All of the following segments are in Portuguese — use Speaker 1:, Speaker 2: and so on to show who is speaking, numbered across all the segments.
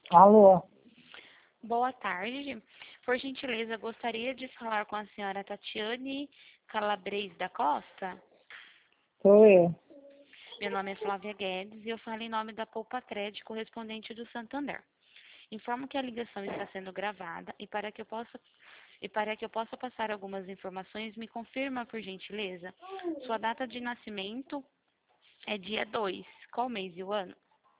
Speaker 1: Alô,
Speaker 2: Boa tarde. Por gentileza, gostaria de falar com a senhora Tatiane Calabres da Costa.
Speaker 1: sou eu.
Speaker 2: Meu nome é Flávia Guedes e eu falo em nome da Poupa Crédito correspondente do Santander. Informo que a ligação está sendo gravada e para que eu possa passar algumas informações, me confirma, por gentileza, sua data de nascimento é dia 2. Qual mês e o ano?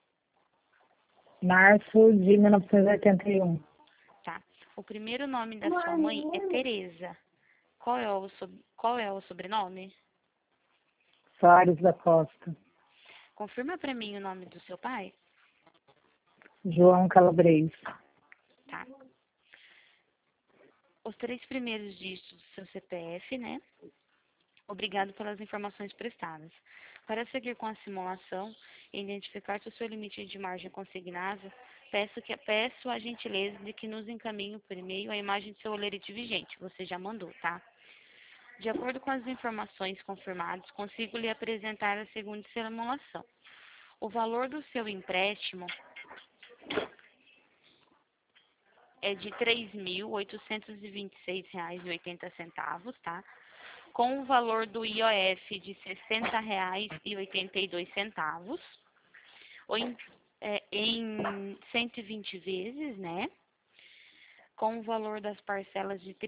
Speaker 1: Março de 1981.
Speaker 2: Tá. O primeiro nome da sua mãe é Tereza. Qual é o sobrenome?
Speaker 1: Soares da Costa.
Speaker 2: Confirma para mim o nome do seu pai.
Speaker 1: João Calabres.
Speaker 2: Tá. Os 3 primeiros dígitos do seu CPF, né? Obrigado pelas informações prestadas. Para seguir com a simulação e identificar se o seu limite de margem consignável, peço a gentileza de que nos encaminhe por e-mail a imagem do seu olerite vigente. Você já mandou, tá? De acordo com as informações confirmadas, consigo lhe apresentar a seguinte simulação. O valor do seu empréstimo é de R$ 3.826,80, tá? Com o valor do IOF de R$ 60,82, ou em 120 vezes, né? Com o valor das parcelas de R$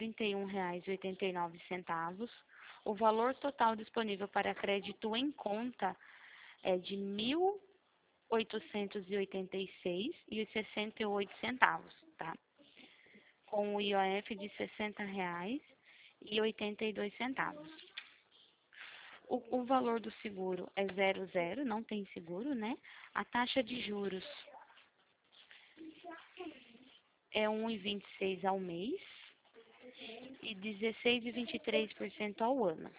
Speaker 2: 31,89. O valor total disponível para crédito em conta é de R$ 1.886,68, tá? Com o IOF de R$ 60,82. O valor do seguro é 00, não tem seguro, né? A taxa de juros é 1,26 ao mês e 16,23% ao ano.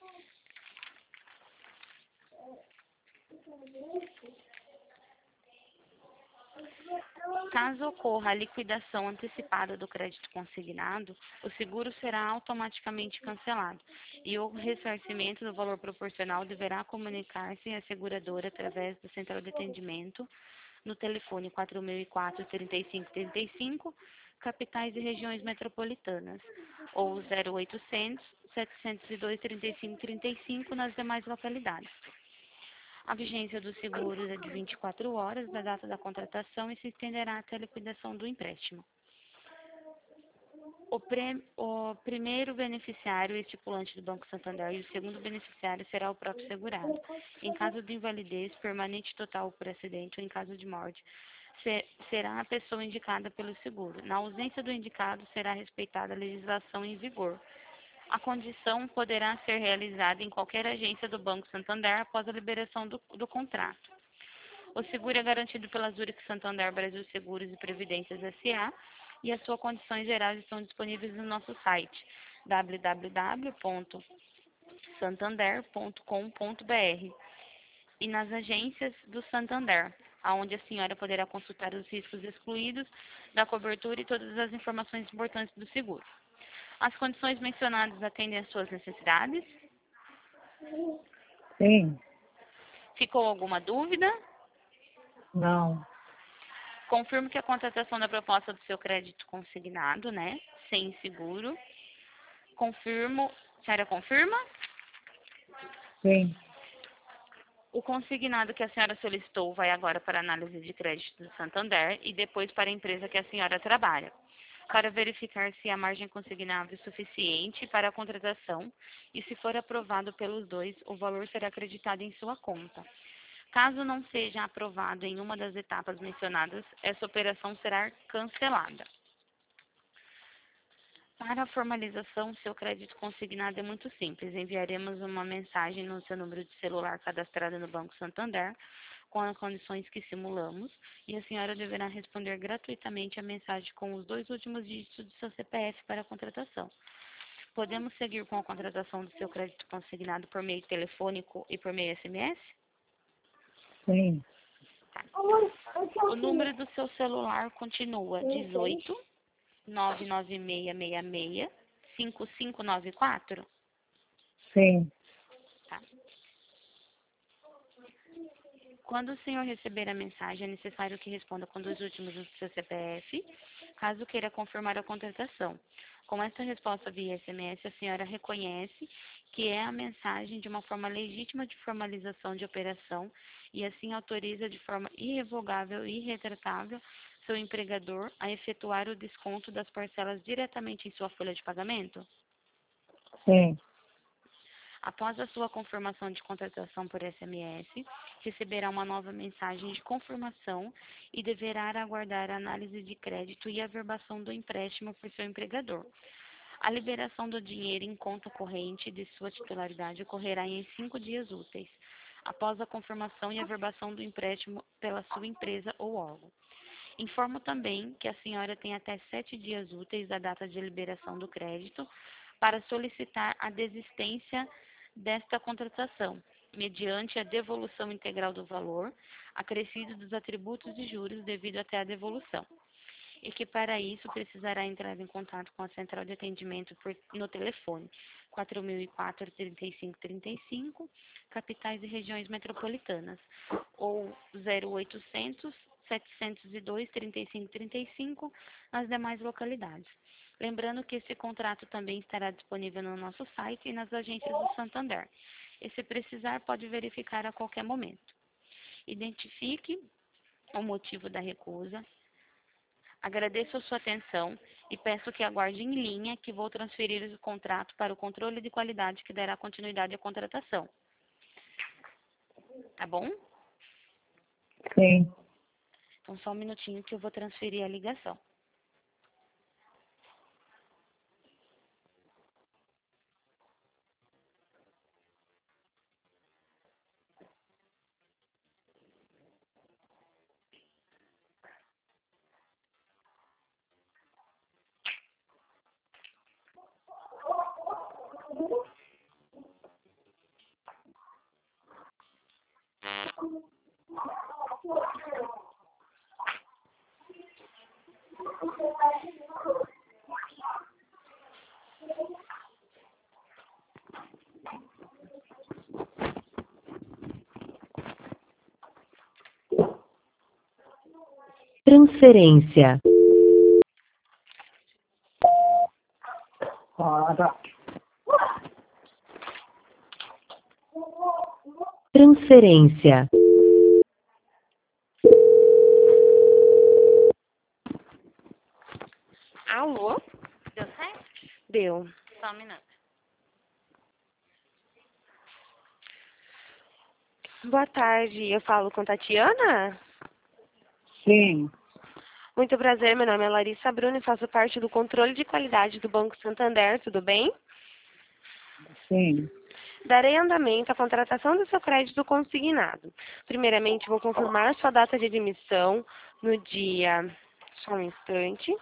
Speaker 2: Caso ocorra a liquidação antecipada do crédito consignado, o seguro será automaticamente cancelado e o ressarcimento do valor proporcional deverá comunicar-se à seguradora através da central de atendimento no telefone 4004-3535, capitais e regiões metropolitanas, ou 0800 702 3535 nas demais localidades. A vigência dos seguros é de 24 horas da data da contratação e se estenderá até a liquidação do empréstimo. O primeiro beneficiário estipulante do Banco Santander e o segundo beneficiário será o próprio segurado. Em caso de invalidez permanente total por acidente ou em caso de morte, será a pessoa indicada pelo seguro. Na ausência do indicado, será respeitada a legislação em vigor. A condição poderá ser realizada em qualquer agência do Banco Santander após a liberação do contrato. O seguro é garantido pela Zurich Santander Brasil Seguros e Previdências S.A. e as suas condições gerais estão disponíveis no nosso site www.santander.com.br e nas agências do Santander, onde a senhora poderá consultar os riscos excluídos da cobertura e todas as informações importantes do seguro. As condições mencionadas atendem às suas necessidades?
Speaker 1: Sim,
Speaker 2: Ficou alguma dúvida?
Speaker 1: não.
Speaker 2: Confirmo que a contratação da proposta do seu crédito consignado, né? Sem seguro. Confirmo. A senhora confirma?
Speaker 1: Sim,
Speaker 2: O consignado que a senhora solicitou vai agora para a análise de crédito do Santander e depois para a empresa que a senhora trabalha, para verificar se a margem consignável é suficiente para a contratação e, se for aprovado pelos dois, o valor será acreditado em sua conta. Caso não seja aprovado em uma das etapas mencionadas, essa operação será cancelada. Para a formalização, seu crédito consignado é muito simples. Enviaremos uma mensagem no seu número de celular cadastrado no Banco Santander, com as condições que simulamos, e a senhora deverá responder gratuitamente a mensagem com os 2 últimos dígitos do seu CPF para a contratação. Podemos seguir com a contratação do seu crédito consignado por meio telefônico e por meio SMS?
Speaker 1: sim.
Speaker 2: O número do seu celular continua 18 99666 5594?
Speaker 1: Sim.
Speaker 2: Tá. Quando o senhor receber a mensagem, é necessário que responda com 2 últimos do seu CPF, caso queira confirmar a contratação. Com esta resposta via SMS, a senhora reconhece que é a mensagem de uma forma legítima de formalização de operação e assim autoriza de forma irrevogável e irretratável seu empregador a efetuar o desconto das parcelas diretamente em sua folha de pagamento?
Speaker 1: Sim.
Speaker 2: Após a sua confirmação de contratação por SMS, receberá uma nova mensagem de confirmação e deverá aguardar a análise de crédito e averbação do empréstimo por seu empregador. A liberação do dinheiro em conta corrente de sua titularidade ocorrerá em 5 dias úteis, após a confirmação e averbação do empréstimo pela sua empresa ou órgão. Informo também que a senhora tem até 7 dias úteis da data de liberação do crédito para solicitar a desistência desta contratação, mediante a devolução integral do valor, acrescido dos atributos de juros devido até a devolução. E que para isso precisará entrar em contato com a central de atendimento no telefone 4004-3535, capitais e regiões metropolitanas, ou 0800 702 3535 nas demais localidades. Lembrando que esse contrato também estará disponível no nosso site e nas agências do Santander. E se precisar, pode verificar a qualquer momento. Identifique o motivo da recusa. Agradeço a sua atenção e peço que aguarde em linha que vou transferir o contrato para o controle de qualidade que dará continuidade à contratação. Tá bom?
Speaker 1: Sim.
Speaker 2: Então, só um minutinho que eu vou transferir a ligação.
Speaker 3: Transferência.
Speaker 1: Ora.
Speaker 3: Transferência.
Speaker 2: Alô? Deu certo? Deu. Só um minuto. Boa tarde, eu falo com Tatiana?
Speaker 1: Sim.
Speaker 2: Muito prazer, meu nome é Larissa Bruno e faço parte do controle de qualidade do Banco Santander, tudo bem?
Speaker 1: Sim.
Speaker 2: Darei andamento à contratação do seu crédito consignado. Primeiramente, vou confirmar sua data de admissão no dia... Só um instante.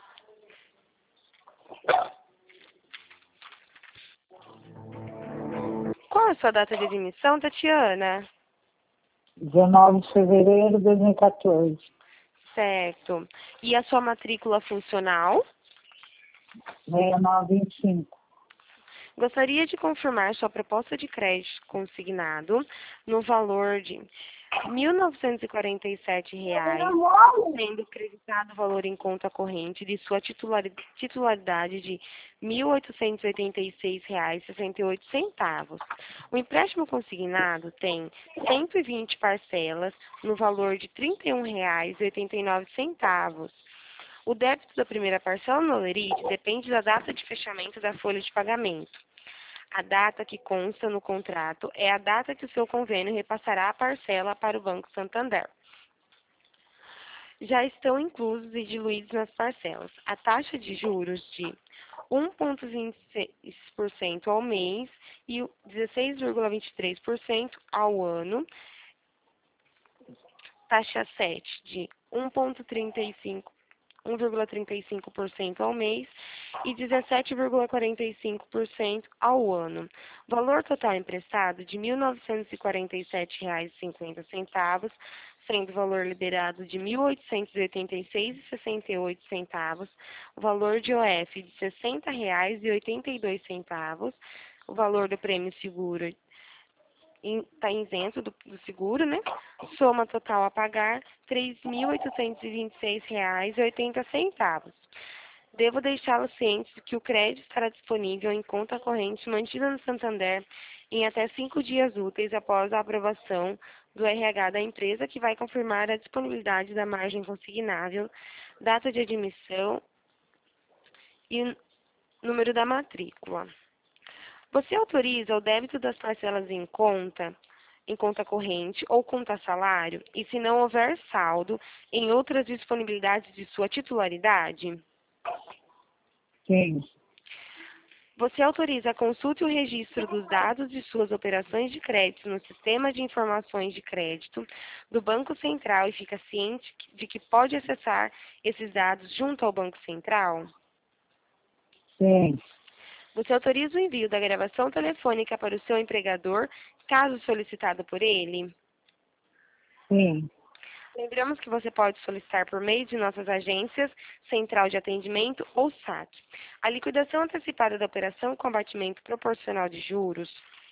Speaker 2: Qual é a sua data de admissão, Tatiana?
Speaker 1: 19 de fevereiro de 2014.
Speaker 2: Certo. E a sua matrícula funcional?
Speaker 1: 6925.
Speaker 2: Gostaria de confirmar sua proposta de crédito consignado no valor de R$ 1.947, sendo creditado o valor em conta corrente de sua titularidade de R$ 1.886,68. O empréstimo consignado tem 120 parcelas no valor de R$ 31,89. O débito da primeira parcela no Olerite depende da data de fechamento da folha de pagamento. A data que consta no contrato é a data que o seu convênio repassará a parcela para o Banco Santander. Já estão inclusos e diluídos nas parcelas a taxa de juros de 1,26% ao mês e 16,23% ao ano, taxa 7 de 1,35% ao mês e 17,45% ao ano. Valor total emprestado de R$ 1.947,50, sendo o valor liberado de R$ 1.886,68, o valor de OF de R$ 60,82, o valor do prêmio seguro está isento do seguro, né? Soma total a pagar R$ 3.826,80. Devo deixá-lo ciente de que o crédito estará disponível em conta corrente mantida no Santander em até 5 dias úteis após a aprovação do RH da empresa, que vai confirmar a disponibilidade da margem consignável, data de admissão e o número da matrícula. Você autoriza o débito das parcelas em conta corrente ou conta salário, e se não houver saldo em outras disponibilidades de sua titularidade?
Speaker 1: Sim.
Speaker 2: Você autoriza a consulta e o registro dos dados de suas operações de crédito no Sistema de Informações de Crédito do Banco Central e fica ciente de que pode acessar esses dados junto ao Banco Central?
Speaker 1: Sim.
Speaker 2: Você autoriza o envio da gravação telefônica para o seu empregador, caso solicitado por ele?
Speaker 1: Sim.
Speaker 2: Lembramos que você pode solicitar por meio de nossas agências, central de atendimento ou SAC. A liquidação antecipada da operação com abatimento proporcional de juros.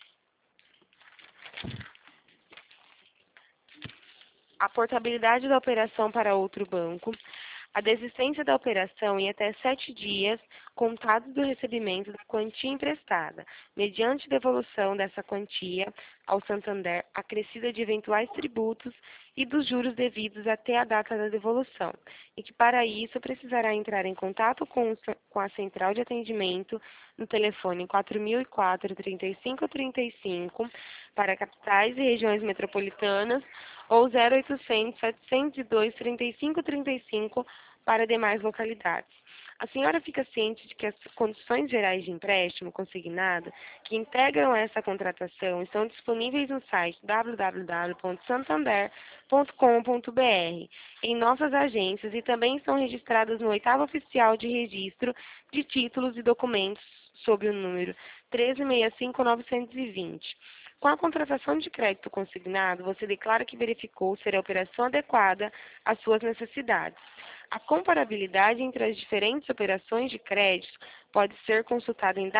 Speaker 2: A portabilidade da operação para outro banco. A desistência da operação em até 7 dias, contados do recebimento da quantia emprestada, mediante devolução dessa quantia ao Santander, acrescida de eventuais tributos e dos juros devidos até a data da devolução, e que para isso precisará entrar em contato com a central de atendimento no telefone 4004-3535 para capitais e regiões metropolitanas ou 0800 702 3535 para demais localidades. A senhora fica ciente de que as condições gerais de empréstimo consignado que integram essa contratação estão disponíveis no site www.santander.com.br, em nossas agências, e também estão registradas no 8º Oficial de Registro de Títulos e Documentos sob o número 13.65920. Com a contratação de crédito consignado, você declara que verificou ser a operação adequada às suas necessidades. A comparabilidade entre as diferentes operações de crédito pode ser consultada em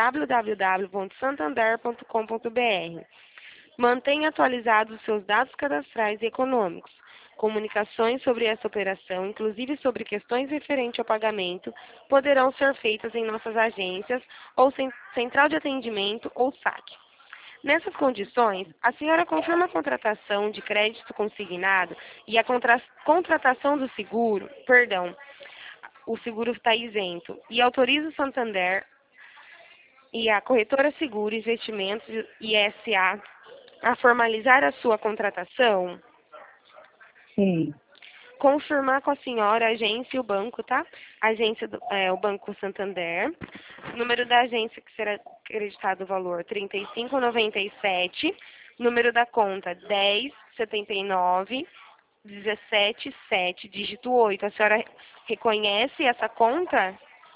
Speaker 2: www.santander.com.br. Mantenha atualizados os seus dados cadastrais e econômicos. Comunicações sobre essa operação, inclusive sobre questões referentes ao pagamento, poderão ser feitas em nossas agências ou central de atendimento ou SAC. Nessas condições, a senhora confirma a contratação de crédito consignado e a contratação do seguro, o seguro está isento, e autoriza o Santander e a corretora Seguro Investimentos e SA a formalizar a sua contratação?
Speaker 1: Sim.
Speaker 2: Confirmar com a senhora a agência e o banco, tá? O Banco Santander. Número da agência que será acreditado o valor 35,97. Número da conta 10,79,17,7, dígito 8. A senhora reconhece essa conta?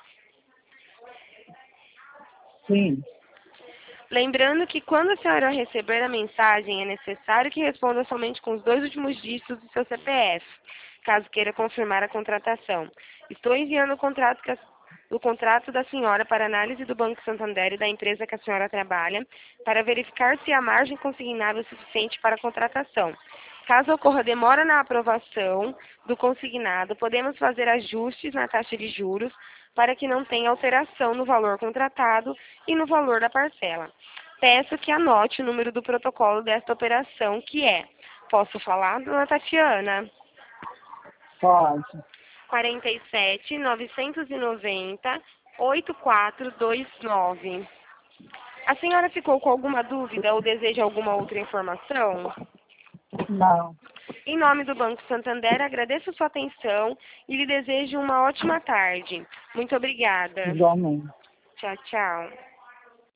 Speaker 1: Sim.
Speaker 2: Lembrando que quando a senhora receber a mensagem, é necessário que responda somente com os 2 últimos dígitos do seu CPF, caso queira confirmar a contratação. Estou enviando o contrato da senhora para análise do Banco Santander e da empresa que a senhora trabalha, para verificar se há margem consignável suficiente para a contratação. Caso ocorra demora na aprovação do consignado, podemos fazer ajustes na taxa de juros para que não tenha alteração no valor contratado e no valor da parcela. Peço que anote o número do protocolo desta operação, que é... Posso falar, dona Tatiana?
Speaker 1: Pode.
Speaker 2: 47 990 8429. A senhora ficou com alguma dúvida ou deseja alguma outra informação?
Speaker 1: Não.
Speaker 2: Em nome do Banco Santander, agradeço sua atenção e lhe desejo uma ótima tarde. Muito obrigada.
Speaker 1: Igualmente.
Speaker 2: Tchau, tchau.